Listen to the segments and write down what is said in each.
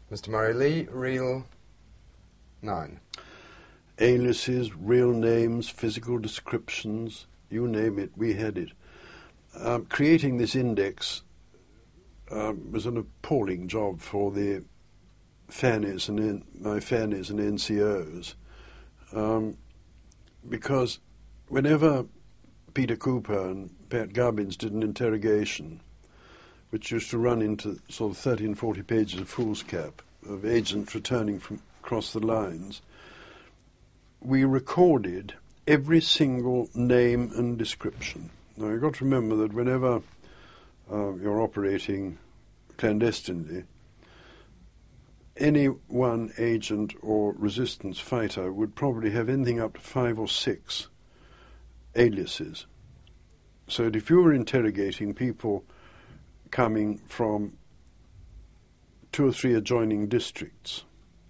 Mr. Murray Lee, Reel 9. Aliases, real names, physical descriptions, you name it, we had it. Creating this index was an appalling job for the fannies and my fannies and NCOs, because whenever Peter Cooper and Pat Gubbins did an interrogation, which used to run into sort of 30 and 40 pages of foolscap of agents returning from across the lines, we recorded every single name and description. Now, you've got to remember that whenever you're operating clandestinely, any one agent or resistance fighter would probably have anything up to 5 or 6 aliases. So that if you were interrogating people coming from 2 or 3 adjoining districts,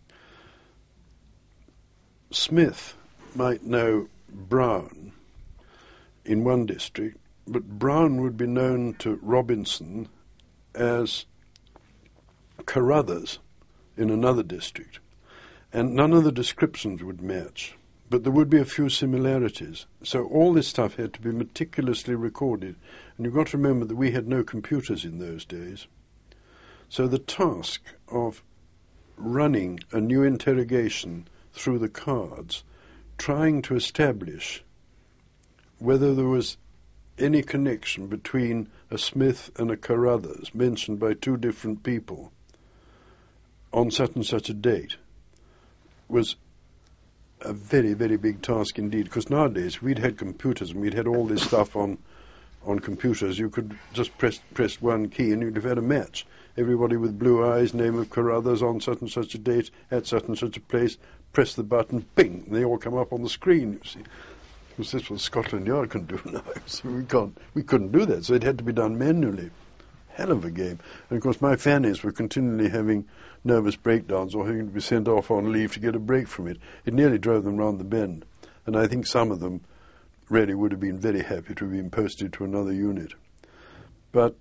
Smith might know Brown in one district, but Brown would be known to Robinson as Carruthers in another district, and none of the descriptions would match, but there would be a few similarities. So all this stuff had to be meticulously recorded, and you've got to remember that we had no computers in those days. So the task of running a new interrogation through the cards, trying to establish whether there was any connection between a Smith and a Carruthers mentioned by 2 different people on such and such a date, was a very, very big task indeed, because nowadays we'd had computers and we'd had all this stuff on computers. You could just press one key and you'd have had a match. Everybody with blue eyes, name of Carruthers, on such and such a date, at such and such a place, press the button, bing, and they all come up on the screen, you see. Because that's what Scotland Yard can do now. So we couldn't do that, so it had to be done manually. Hell of a game. And of course my fannies were continually having nervous breakdowns or having to be sent off on leave to get a break from it. It nearly drove them round the bend, and I think some of them really would have been very happy to have been posted to another unit. But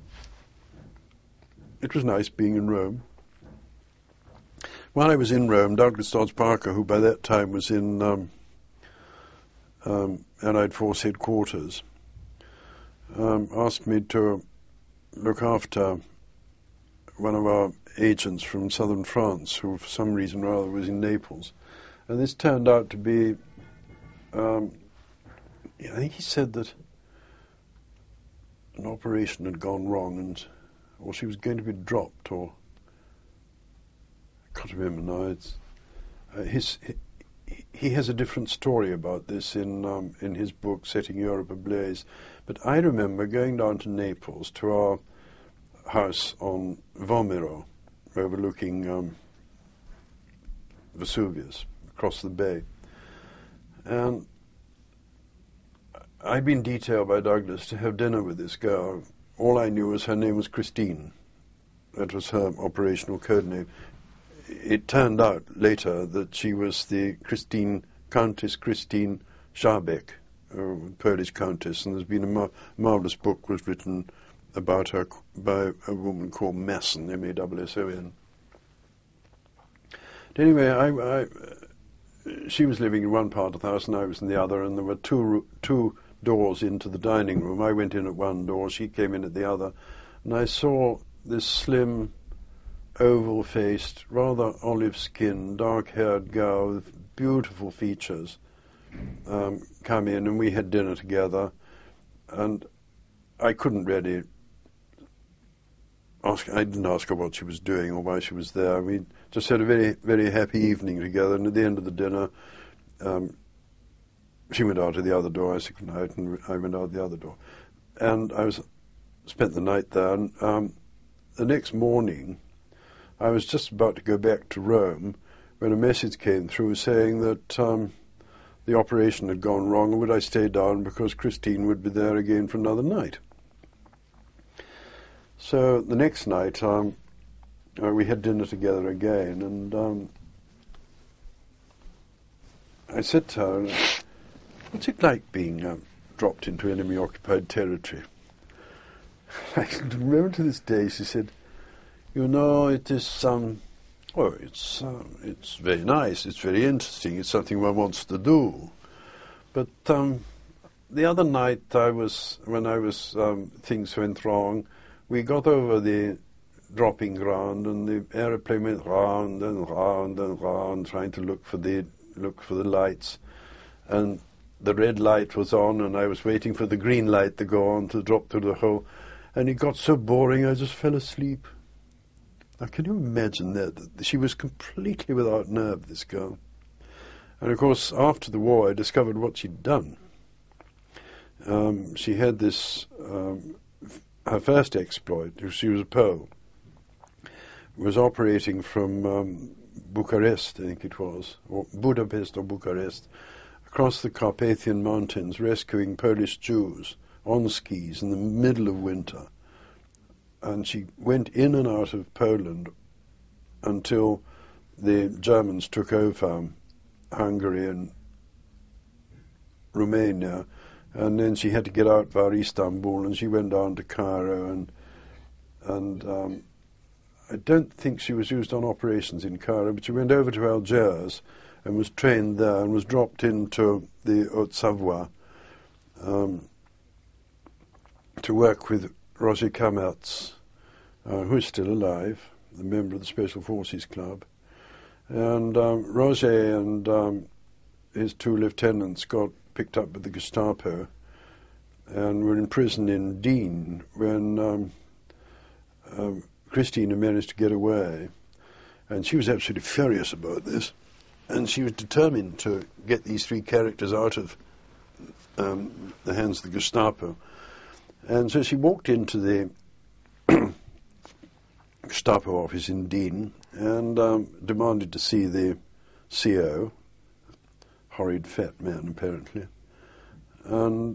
it was nice being in Rome. While I was in Rome, Douglas Dodds Parker, who by that time was in Allied Force headquarters, asked me to look after one of our agents from southern France, who for some reason or other was in Naples. And this turned out to be, I think he said that an operation had gone wrong, or she was going to be dropped, or I can't remember now. He has a different story about this in his book Setting Europe Ablaze. But I remember going down to Naples to our house on Vomero, overlooking Vesuvius, across the bay. And I'd been detailed by Douglas to have dinner with this girl. All I knew was her name was Christine. That was her operational code name. It turned out later that she was the Countess Christine Scharbeck, Polish countess, and there's been a marvelous book was written about her by a woman called Masson, M-A-S-S-O-N. Anyway, she was living in one part of the house and I was in the other, and there were two doors into the dining room. I went in at one door, she came in at the other, and I saw this slim, oval-faced, rather olive-skinned, dark-haired girl with beautiful features come in, and we had dinner together, and I couldn't really I didn't ask her what she was doing or why she was there. We just had a very, very happy evening together, and at the end of the dinner, she went out to the other door, I said goodnight, and I went out the other door. And I spent the night there, and the next morning, I was just about to go back to Rome when a message came through saying that the operation had gone wrong, and would I stay down because Christine would be there again for another night. So the next night, we had dinner together again, and I said to her, what's it like being dropped into enemy-occupied territory? I remember to this day, she said, you know, it is Oh, it's very nice. It's very interesting. It's something one wants to do. But the other night, things went wrong. We got over the dropping ground, and the aeroplane went round and round and round, trying to look for the lights. And the red light was on, and I was waiting for the green light to go on to drop through the hole. And it got so boring, I just fell asleep. Now, can you imagine that? She was completely without nerve, this girl. And, of course, after the war, I discovered what she'd done. She had this, her first exploit, she was a Pole, was operating from Bucharest, I think it was, or Budapest or Bucharest, across the Carpathian Mountains, rescuing Polish Jews on skis in the middle of winter. And she went in and out of Poland until the Germans took over Hungary and Romania, and then she had to get out via Istanbul, and she went down to Cairo, and I don't think she was used on operations in Cairo, but she went over to Algiers and was trained there and was dropped into the Haute-Savoie to work with Roger Kamertz, who is still alive, a member of the Special Forces Club. And Roger and his two lieutenants got picked up by the Gestapo and were in prison in Digne when Christina managed to get away. And she was absolutely furious about this. And she was determined to get these three characters out of the hands of the Gestapo. And so she walked into the Gestapo office in Digne and demanded to see the CO, horrid fat man apparently. And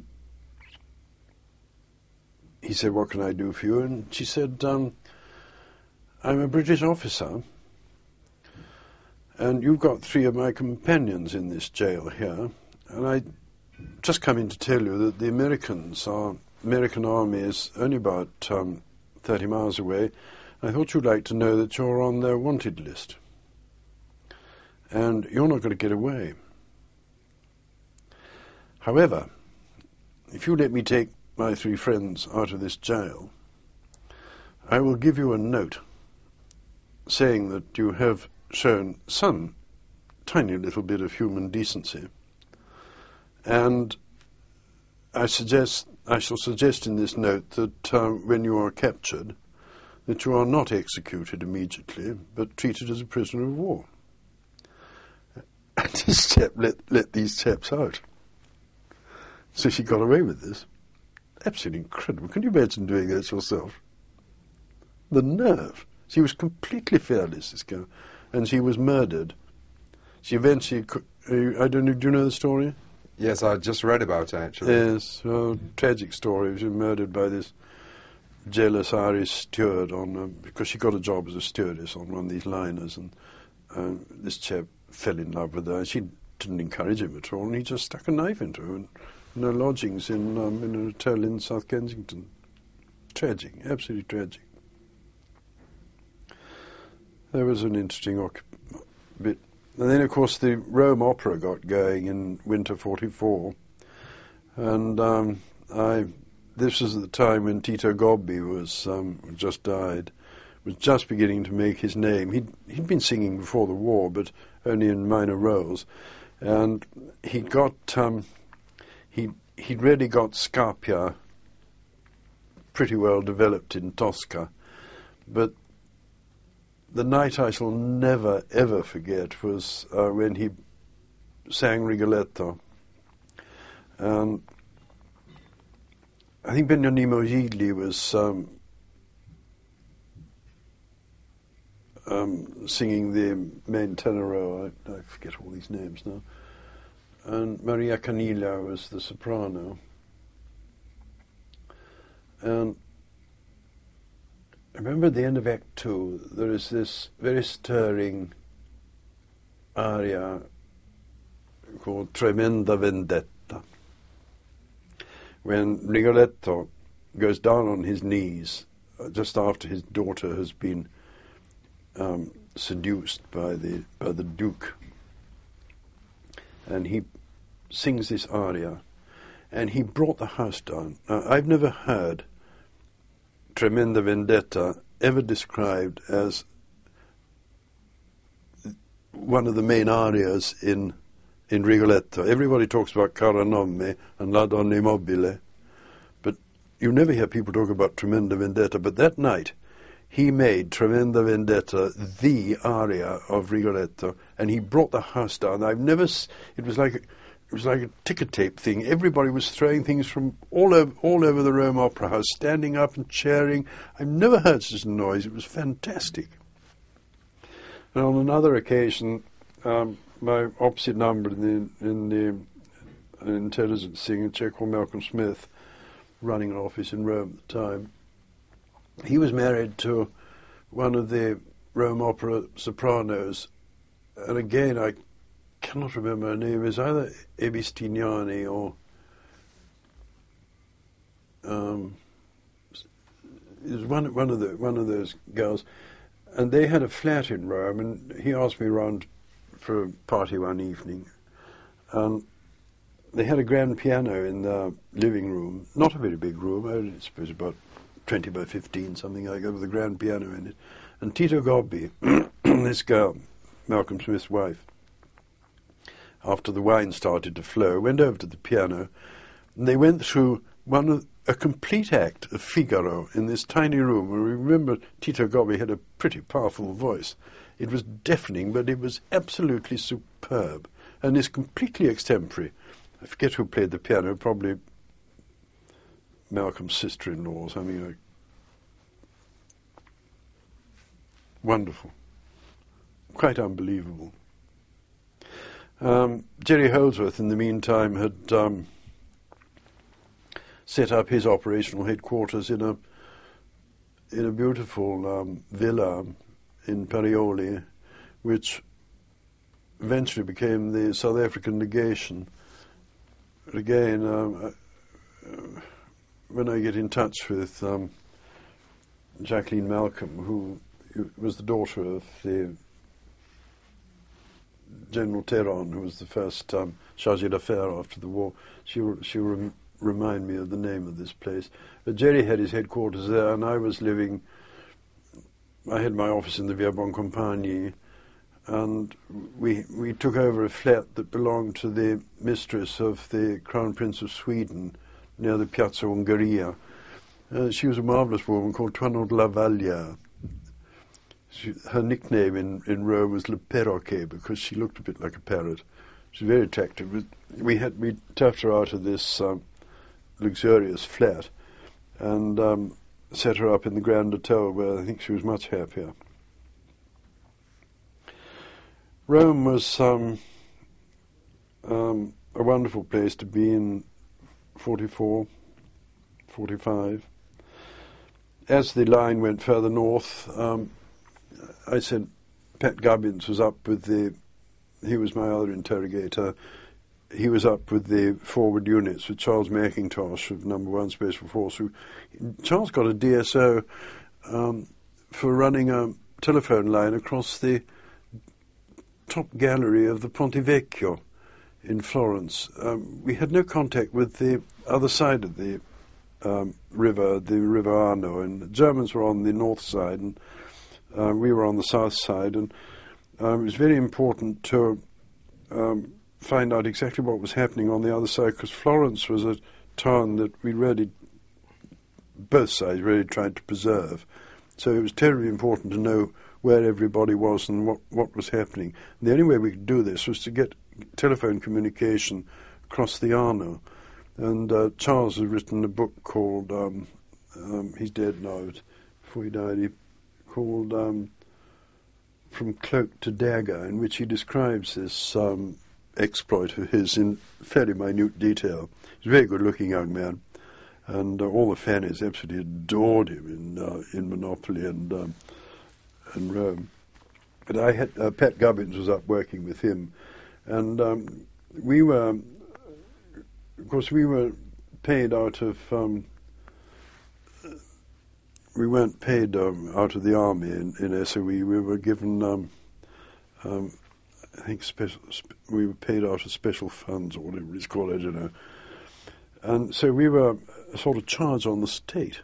he said, "What can I do for you?" And she said, "I'm a British officer, and you've got three of my companions in this jail here, and I just come in to tell you that the American army is only about 30 miles away. I thought you'd like to know that you're on their wanted list, and you're not going to get away. However, if you let me take my three friends out of this jail, I will give you a note saying that you have shown some tiny little bit of human decency, and I shall suggest in this note that when you are captured, that you are not executed immediately, but treated as a prisoner of war." And this chap let these chaps out. So she got away with this. Absolutely incredible. Can you imagine doing that yourself? The nerve. She was completely fearless, this girl. And she was murdered. She eventually, I don't know, do you know the story? Yes, I just read about it, actually. Yes, tragic story. She was murdered by this jealous Irish steward because she got a job as a stewardess on one of these liners, and this chap fell in love with her. She didn't encourage him at all, and he just stuck a knife into her in her lodgings in a hotel in South Kensington. Tragic, absolutely tragic. There was an interesting bit. And then, of course, the Rome Opera got going in winter '44, and this was at the time when Tito Gobbi was just died, was just beginning to make his name. He'd been singing before the war, but only in minor roles, and he got he'd really got Scarpia pretty well developed in Tosca, but the night I shall never ever forget was when he sang Rigoletto, and I think Beniamino Gigli was singing the main tenor. I forget all these names now. And Maria Caniglia was the soprano. And I remember at the end of Act 2, there is this very stirring aria called Tremenda Vendetta, when Rigoletto goes down on his knees just after his daughter has been seduced by the Duke, and he sings this aria, and he brought the house down. Now, I've never heard Tremenda Vendetta ever described as one of the main arias in Rigoletto. Everybody talks about Cara Nome and La Donna Immobile, but you never hear people talk about Tremenda Vendetta. But that night, he made Tremenda Vendetta the aria of Rigoletto, and he brought the house down. It was like a ticker tape thing. Everybody was throwing things from all over the Rome Opera House, standing up and cheering. I've never heard such a noise. It was fantastic. And on another occasion, my opposite number in the intelligence singer, a Czech called Malcolm Smith, running an office in Rome at the time, he was married to one of the Rome Opera sopranos, and again I cannot remember her name. It was either Ebistiniani or it was one of those girls, and they had a flat in Rome, and he asked me round for a party one evening, and they had a grand piano in the living room, not a very big room, I suppose about 20 by 15, something like that, with a grand piano in it. And Tito Gobbi, this girl, Malcolm Smith's wife, after the wine started to flow, went over to the piano, and they went through a complete act of Figaro in this tiny room. And remember, Tito Gobbi had a pretty powerful voice. It was deafening, but it was absolutely superb, and is completely extemporary. I forget who played the piano, probably Malcolm's sister-in-law or something like. Wonderful. Quite unbelievable. Jerry Holdsworth, in the meantime, had set up his operational headquarters in a beautiful villa in Parioli, which eventually became the South African legation. But again, when I get in touch with Jacqueline Malcolm, who was the daughter of the General Theron, who was the first chargé d'affaires after the war, she will remind me of the name of this place. But Jerry had his headquarters there, and I had my office in the Via Boncompagni, and we took over a flat that belonged to the mistress of the Crown Prince of Sweden near the Piazza Ungheria. She was a marvellous woman called Toinot de la Vallière. Her nickname in Rome was Le Perroquet, because she looked a bit like a parrot. She was very attractive. We turfed her out of this luxurious flat and set her up in the Grand Hotel, where I think she was much happier. Rome was a wonderful place to be in 44, 45. As the line went further north, I said Pat Gubbins was up with he was my other interrogator. He was up with the forward units with Charles McIntosh of No. 1 Special Force. Charles got a DSO for running a telephone line across the top gallery of the Ponte Vecchio in Florence. We had no contact with the other side of the river, the River Arno, and the Germans were on the north side, and we were on the south side, and it was very important to find out exactly what was happening on the other side, because Florence was a town that both sides really tried to preserve. So it was terribly important to know where everybody was and what was happening. And the only way we could do this was to get telephone communication across the Arno. And Charles has written a book called, he's dead now, before he died, called From Cloak to Dagger, in which he describes this exploit of his in fairly minute detail. He's a very good-looking young man, and all the Fannies absolutely adored him in Monopoly and Rome. But I had Pat Gubbins was up working with him, and we were paid out of we weren't paid out of the army in SOE. We were given, I think, we were paid out of special funds or whatever it's called, I don't know. And so we were a sort of charge on the state.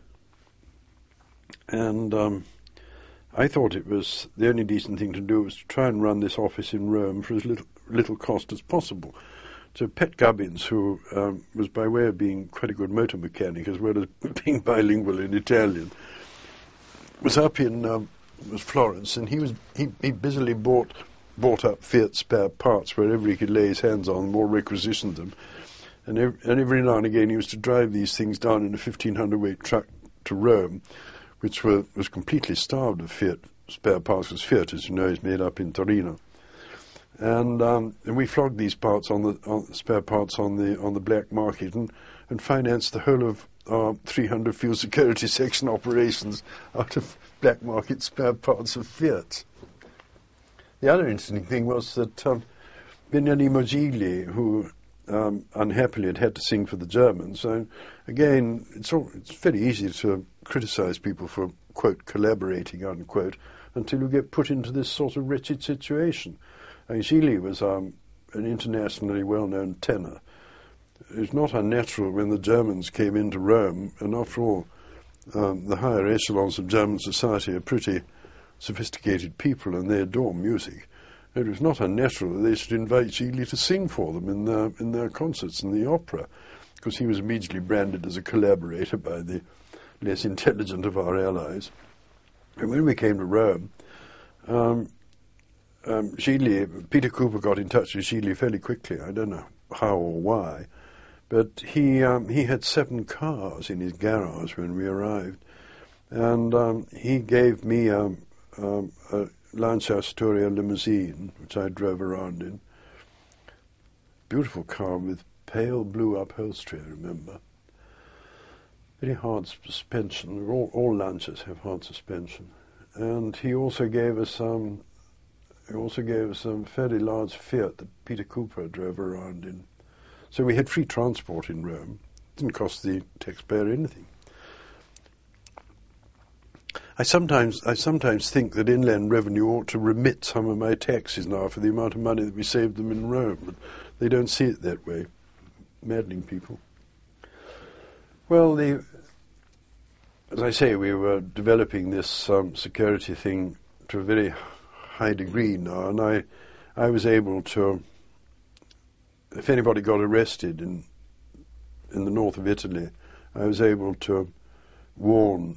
And I thought it was the only decent thing to do was to try and run this office in Rome for as little cost as possible. So Pat Gubbins, who was by way of being quite a good motor mechanic as well as being bilingual in Italian, was up in Florence, and he busily bought up Fiat spare parts wherever he could lay his hands on them or requisitioned them. And every now and again he used to drive these things down in a 1,500 weight truck to Rome, which was completely starved of Fiat spare parts, because Fiat, as you know, is made up in Torino. And we flogged these parts spare parts on the black market and financed the whole of our 300 field security section operations out of black market spare parts of Fiat. The other interesting thing was that Beniamino Gigli, who unhappily had to sing for the Germans. So again, it's very easy to criticize people for, quote, collaborating, unquote, until you get put into this sort of wretched situation. Gigli was an internationally well-known tenor. It was not unnatural when the Germans came into Rome, and after all, the higher echelons of German society are pretty sophisticated people and they adore music. It was not unnatural that they should invite Gigli to sing for them in their concerts in the opera, because he was immediately branded as a collaborator by the less intelligent of our allies. And when we came to Rome, Peter Cooper got in touch with Gigli fairly quickly. I don't know how or why, but he had 7 cars in his garage when we arrived, and he gave me a Lancia Astoria limousine, which I drove around in. Beautiful car with pale blue upholstery, I remember. Very hard suspension. All Lancias have hard suspension. And he also gave us some fairly large Fiat that Peter Cooper drove around in. So we had free transport in Rome. It didn't cost the taxpayer anything. I sometimes think that Inland Revenue ought to remit some of my taxes now for the amount of money that we saved them in Rome, but they don't see it that way. Maddening people. Well, as I say, we were developing this security thing to a very high degree now, and I was able to, if anybody got arrested in the north of Italy, I was able to warn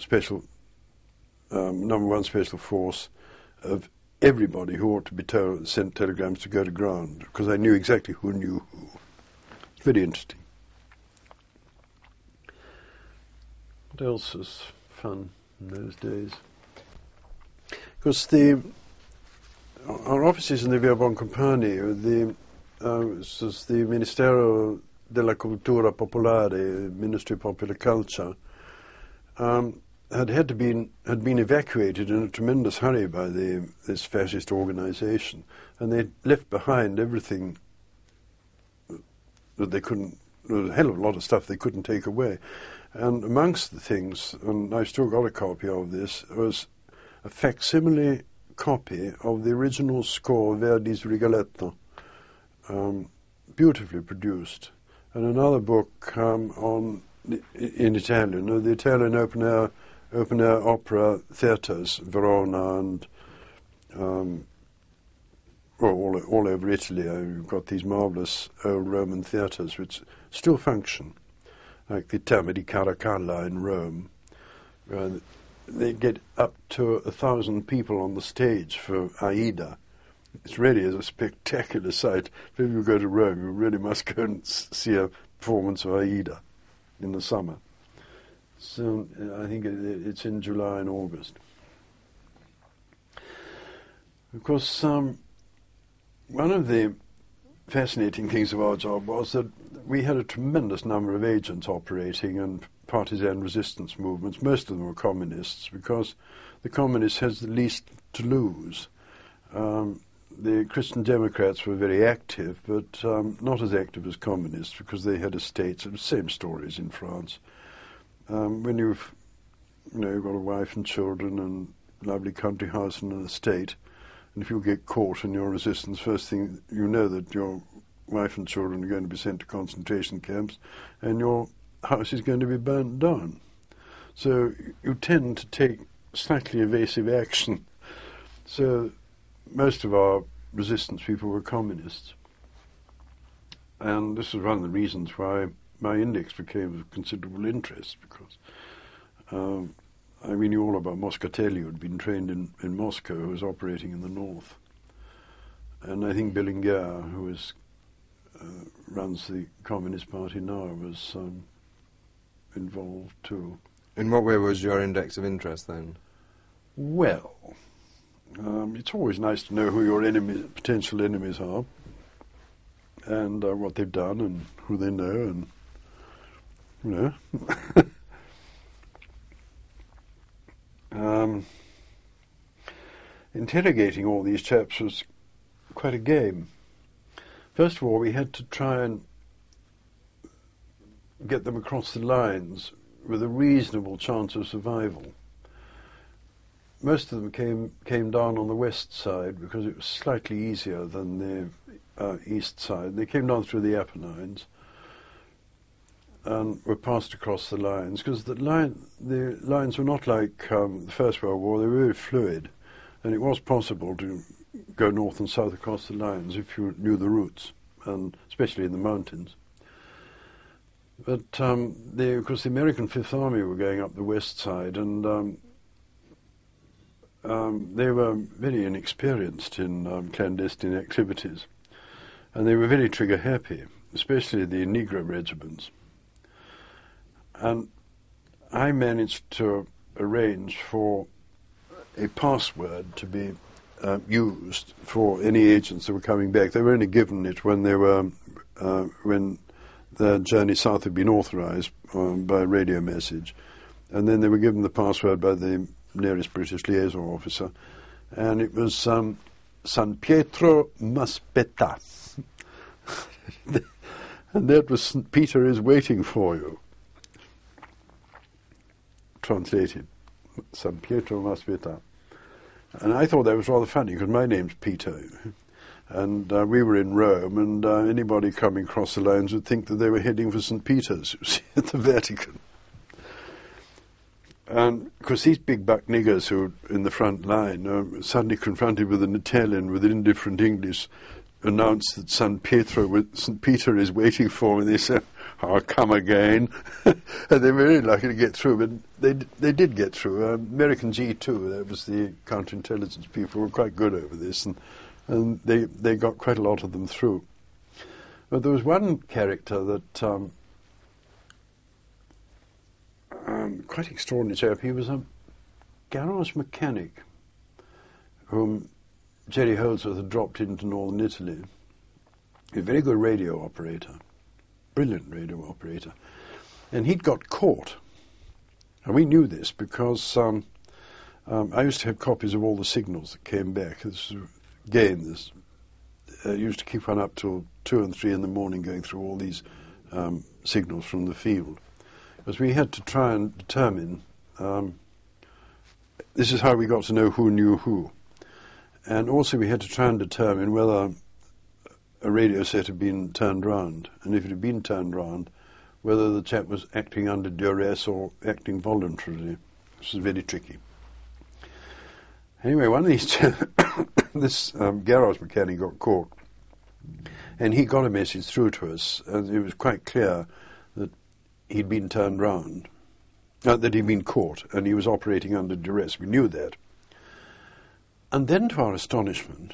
number 1 special force of everybody who ought to be sent telegrams to go to ground, because I knew exactly who knew who. It's very interesting. What else was fun in those days? Because our offices in the Via Boncompagni, was the Ministero della Cultura Popolare, Ministry of Popular Culture, had been evacuated in a tremendous hurry by this fascist organization, and they left behind everything that they couldn't, a hell of a lot of stuff they couldn't take away. And amongst the things, and I've still got a copy of this, was a facsimile copy of the original score of Verdi's Rigoletto, beautifully produced, and another book in Italian, the Italian open air opera theatres, Verona and all over Italy. You've got these marvellous old Roman theatres which still function, like the Terme di Caracalla in Rome. They get up to 1,000 people on the stage for Aida. It really is a spectacular sight. If you go to Rome, you really must go and see a performance of Aida in the summer. So I think it's in July and August. Of course, one of the fascinating things of our job was that we had a tremendous number of agents operating and partisan resistance movements. Most of them were communists, because the communists had the least to lose. The Christian Democrats were very active, but not as active as communists, because they had estates. The same stories in France. When you've you've got a wife and children and lovely country house and an estate, and if you get caught in your resistance, first thing you know that your wife and children are going to be sent to concentration camps, and your house is going to be burnt down. So you tend to take slightly evasive action. So most of our resistance people were communists. And this is one of the reasons why my index became of considerable interest, because we knew all about Moscatelli, who had been trained in Moscow, who was operating in the north. And I think Billinger, who runs the Communist Party now, was involved too. In what way was your index of interest then? Well, it's always nice to know who your potential enemies are, and what they've done, and who they know, and interrogating all these chaps was quite a game. First of all, we had to try and get them across the lines with a reasonable chance of survival. Most of them came down on the west side because it was slightly easier than the east side. They came down through the Apennines and were passed across the lines, because the lines were not like the First World War. They were very fluid, and it was possible to go north and south across the lines if you knew the routes, and especially in the mountains. But of course, the American Fifth Army were going up the west side, and they were very inexperienced in clandestine activities, and they were very trigger-happy, especially the Negro regiments. And I managed to arrange for a password to be used for any agents that were coming back. They were only given it when they were when their journey south had been authorized by radio message, and then they were given the password by the nearest British liaison officer, and it was San Pietro m'aspetta. And that was St. Peter is waiting for you. Translated, San Pietro m'aspetta. And I thought that was rather funny, because my name's Peter, and we were in Rome, and anybody coming across the lines would think that they were heading for St. Peter's, you see, at the Vatican. And because these big buck niggers who were in the front line, suddenly confronted with an Italian with indifferent English, announced that St. Peter is waiting for me. They said, "I'll come again." And they were very lucky to get through, but they did get through. American G2, that was the counterintelligence people, were quite good over this, and they got quite a lot of them through. But there was one character that quite extraordinary chap. He was a garage mechanic whom Jerry Holdsworth had dropped into northern Italy. A very good radio operator, brilliant radio operator. And he'd got caught. And we knew this because I used to have copies of all the signals that came back. I used to keep one up till 2 and 3 in the morning going through all these signals from the field. Because we had to try and determine, this is how we got to know who knew who. And also we had to try and determine whether a radio set had been turned round, and if it had been turned round, whether the chap was acting under duress or acting voluntarily. This was very tricky. Anyway, one of these this garage mechanic got caught, and he got a message through to us, and it was quite clear that he'd been turned round, that he'd been caught, and he was operating under duress. We knew that. And then, to our astonishment,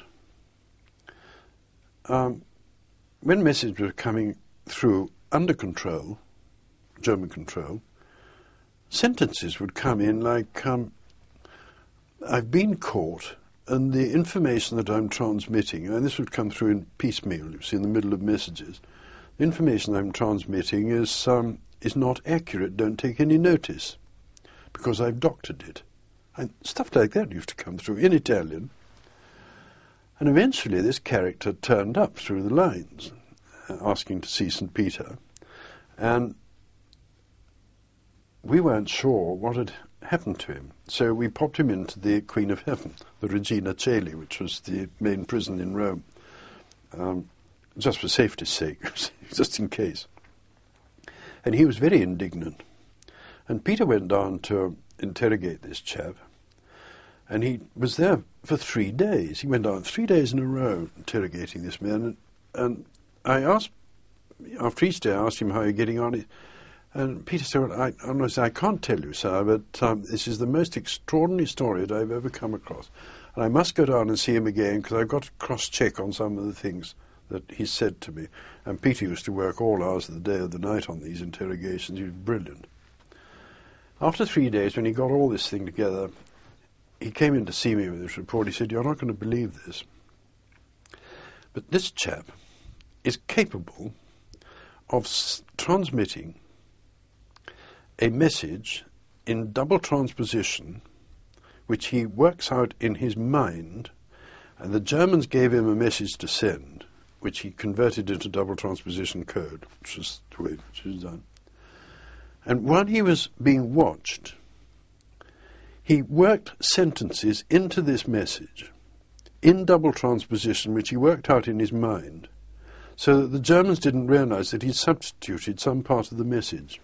when messages were coming through under control, German control, sentences would come in like, I've been caught, and the information that I'm transmitting, and this would come through in piecemeal, you see, in the middle of messages, the information I'm transmitting is not accurate, don't take any notice, because I've doctored it. And stuff like that used to come through in Italian. And eventually this character turned up through the lines, asking to see St. Peter. And we weren't sure what had happened to him. So we popped him into the Queen of Heaven, the Regina Coeli, which was the main prison in Rome, just for safety's sake, just in case. And he was very indignant. And Peter went down to interrogate this chap, and he was there for 3 days. He went down 3 days in a row interrogating this man. And I asked, after Easter, I asked him how you're getting on. And Peter said, well, honestly, I can't tell you, sir, but this is the most extraordinary story that I've ever come across. And I must go down and see him again, because I've got to cross-check on some of the things that he said to me. And Peter used to work all hours of the day or the night on these interrogations. He was brilliant. After 3 days, when he got all this thing together, he came in to see me with this report. He said, you're not going to believe this, but this chap is capable of transmitting a message in double transposition, which he works out in his mind, and the Germans gave him a message to send, which he converted into double transposition code, which is the way it was done. And while he was being watched, he worked sentences into this message in double transposition, which he worked out in his mind, so that the Germans didn't realize that he'd substituted some part of the message.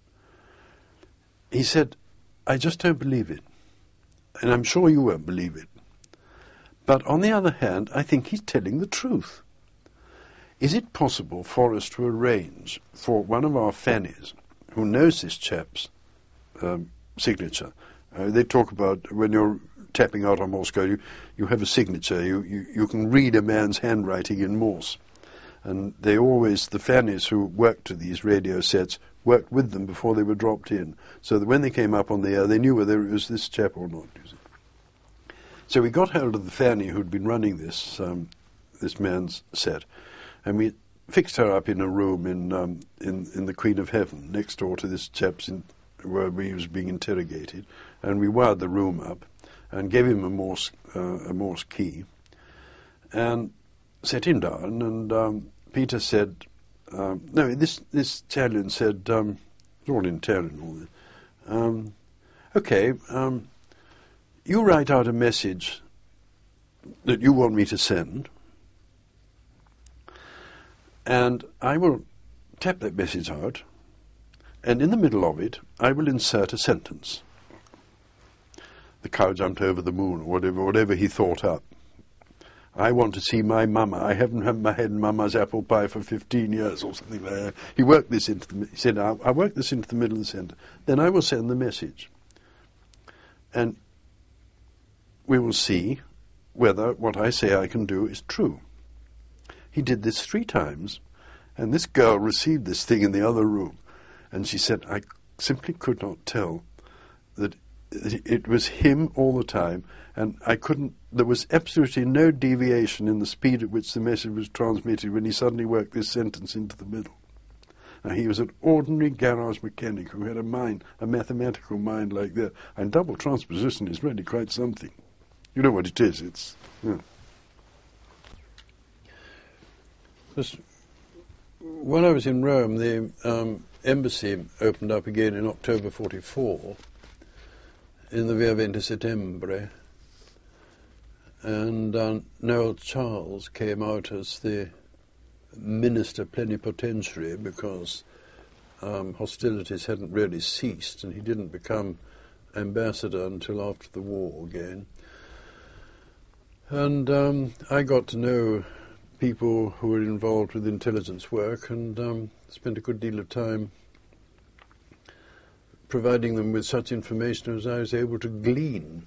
He said, I just don't believe it, and I'm sure you won't believe it. But on the other hand, I think he's telling the truth. Is it possible for us to arrange for one of our fannies, who knows this chap's signature? They talk about when you're tapping out on Morse code, you have a signature. You can read a man's handwriting in Morse. And they always, the fannies who worked to these radio sets, worked with them before they were dropped in, so that when they came up on the air, they knew whether it was this chap or not. So we got hold of the fanny who'd been running this man's set, and we fixed her up in a room in the Queen of Heaven, next door to this chap's where he was being interrogated, and we wired the room up and gave him a Morse key and set him down. And Peter said, no, this Italian said, it's all in Italian, all this. Okay, you write out a message that you want me to send, and I will tap that message out, and in the middle of it, I will insert a sentence. The cow jumped over the moon, or whatever he thought up. I want to see my mama. I haven't had mama's apple pie for 15 years, or something like that. He worked this he said, I work this into the middle of the sentence. Then I will send the message. And we will see whether what I say I can do is true. He did this 3 times, and this girl received this thing in the other room, and she said, I simply could not tell that it was him all the time, and there was absolutely no deviation in the speed at which the message was transmitted when he suddenly worked this sentence into the middle. Now, he was an ordinary garage mechanic who had a mathematical mind like that, and double transposition is really quite something. You know what it is, When I was in Rome, the embassy opened up again in October 44, in the Via 20 Settembre, and Noel Charles came out as the minister plenipotentiary because hostilities hadn't really ceased, and he didn't become ambassador until after the war again. And I got to know people who were involved with intelligence work, and spent a good deal of time providing them with such information as I was able to glean.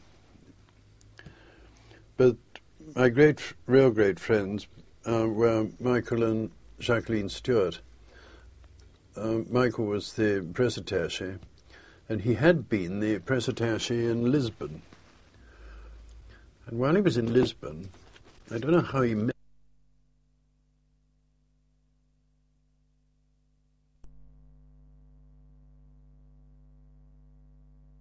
But my real great friends were Michael and Jacqueline Stewart. Michael was the press attaché, and he had been the press attaché in Lisbon. And while he was in Lisbon, I don't know how he met